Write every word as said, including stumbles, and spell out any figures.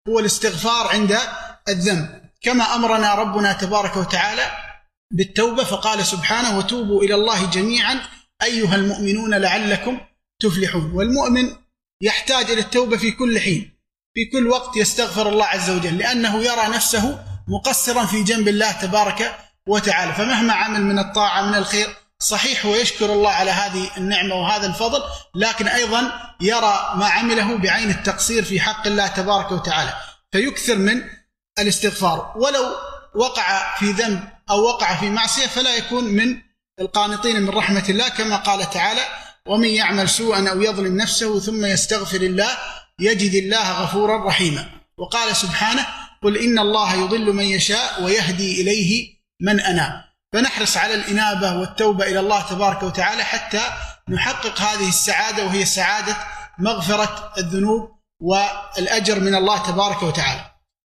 هو الاستغفار عند الذنب، كما أمرنا ربنا تبارك وتعالى بالتوبة فقال سبحانه: وتوبوا إلى الله جميعا أيها المؤمنون لعلكم تفلحون. والمؤمن يحتاج إلى التوبة في كل حين، في كل وقت يستغفر الله عز وجل، لأنه يرى نفسه مقصرا في جنب الله تبارك وتعالى، فمهما عمل من الطاعة من الخير صحيح ويشكر الله على هذه النعمة وهذا الفضل، لكن أيضا يرى ما عمله بعين التقصير في حق الله تبارك وتعالى، فيكثر من الاستغفار، ولو وقع في ذنب أو وقع في معصية فلا يكون من القانطين من رحمة الله، كما قال تعالى: ومن يعمل سوءا أو يظلم نفسه ثم يستغفر الله يجد الله غفورا رحيما. وقال سبحانه: قل إن الله يضل من يشاء ويهدي إليه من أناب. فنحرص على الإنابة والتوبة إلى الله تبارك وتعالى حتى نحقق هذه السعادة، وهي سعادة مغفرة الذنوب والأجر من الله تبارك وتعالى.